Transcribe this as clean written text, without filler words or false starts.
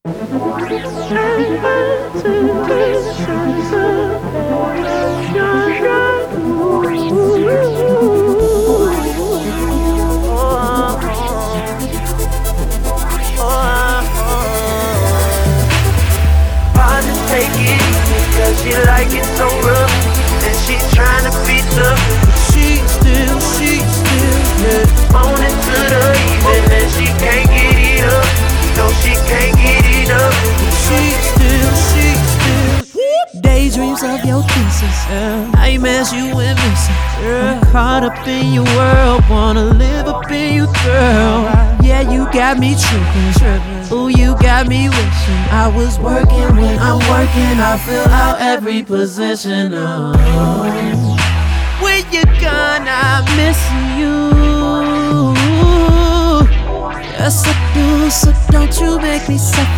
Take it easy, cause she like it so rough, and she tryna be tough. She still, yeah, on into the evening, and she can't get it up. No, she can't get it up. She still, daydreams of your kisses, nightmares you went missing. I'm caught up in your world, wanna live up in you, girl. Yeah, you got me tripping. Ooh, you got me wishing I was working. When I'm working, I fill out every position. When you're gone, I'm missing you. Yes, I do, so don't you make me suffer.